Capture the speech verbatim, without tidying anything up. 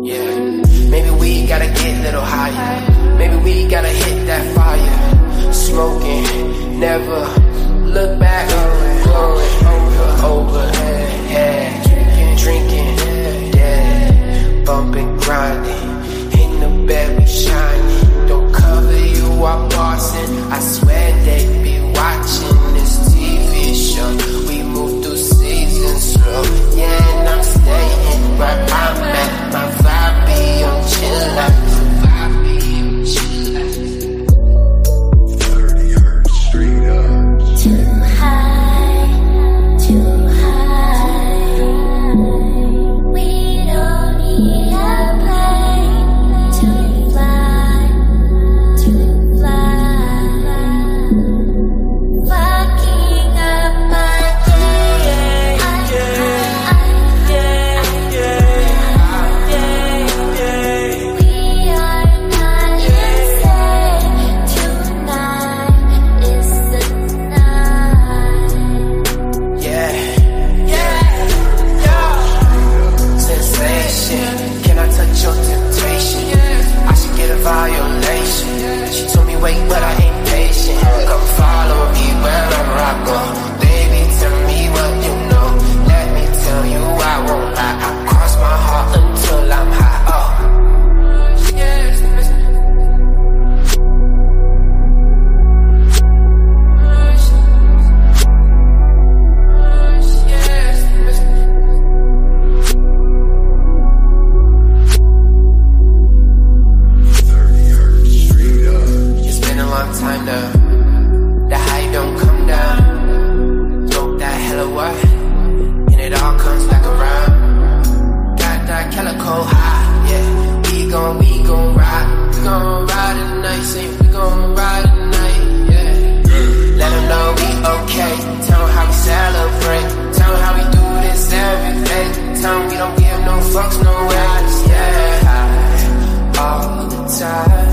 Yeah, maybe we gotta get a little higher. Maybe we gotta hit that fire. Smoking, never look back. Going over, over, yeah. Drinking, drinking, yeah. Bumping, grinding. In the bed we shining. Don't cover you while bossing. I swear they be watching this T V show. We move through seasons slow. Yeah, and I'm staying where I'm at. My vibe be on chill out. thirty hertz straight up. Too high, too high. We don't need a plane to fly, to fly. Fucking up my day. We are not insane. Tonight is the night. Yeah, yeah, yeah. Sensation, can I touch your temptation? I should get a violation. She told me wait, but I ain't patient. Come follow me wherever I go. Baby, tell me what you know. Let me tell you I won't lie. I cross my heart until I'm high. Oh. thirty hertz straight up. It's been a long time now. The high don't come down. Smoke that hella what? And it all comes back around. Got that calico high, yeah. We gon', we gon' ride. We gon' ride tonight, say we gon' ride tonight, yeah. Let them know we okay. Tell them how we celebrate. Tell them how we do this every day. Tell them we don't give no fucks, no ass, yeah. All the time.